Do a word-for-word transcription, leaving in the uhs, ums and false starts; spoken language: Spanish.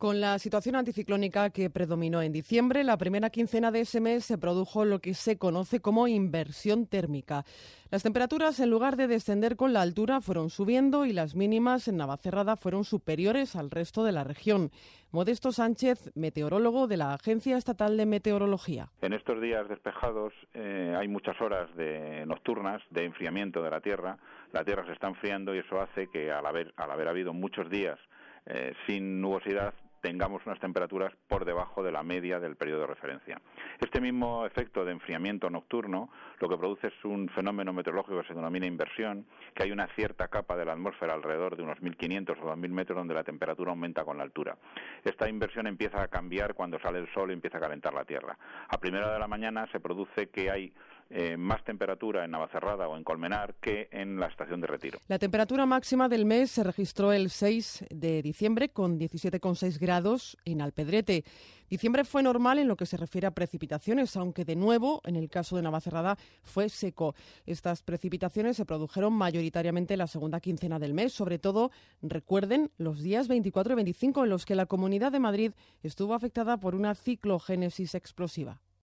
Con la situación anticiclónica que predominó en diciembre, la primera quincena de ese mes se produjo lo que se conoce como inversión térmica. Las temperaturas, en lugar de descender con la altura, fueron subiendo y las mínimas en Navacerrada fueron superiores al resto de la región. Modesto Sánchez, meteorólogo de la Agencia Estatal de Meteorología. En estos días despejados eh, hay muchas horas de nocturnas de enfriamiento de la Tierra. La Tierra se está enfriando y eso hace que al haber, al haber habido muchos días eh, sin nubosidad, tengamos unas temperaturas por debajo de la media del periodo de referencia. Este mismo efecto de enfriamiento nocturno lo que produce es un fenómeno meteorológico que se denomina inversión, que hay una cierta capa de la atmósfera alrededor de unos mil quinientos o dos mil metros donde la temperatura aumenta con la altura. Esta inversión empieza a cambiar cuando sale el sol y empieza a calentar la Tierra. A primera hora de la mañana se produce que hay Eh, más temperatura en Navacerrada o en Colmenar que en la estación de Retiro. La temperatura máxima del mes se registró el seis de diciembre con diecisiete coma seis grados en Alpedrete. Diciembre fue normal en lo que se refiere a precipitaciones, aunque de nuevo, en el caso de Navacerrada, fue seco. Estas precipitaciones se produjeron mayoritariamente en la segunda quincena del mes, sobre todo, recuerden, los días veinticuatro y veinticinco, en los que la Comunidad de Madrid estuvo afectada por una ciclogénesis explosiva.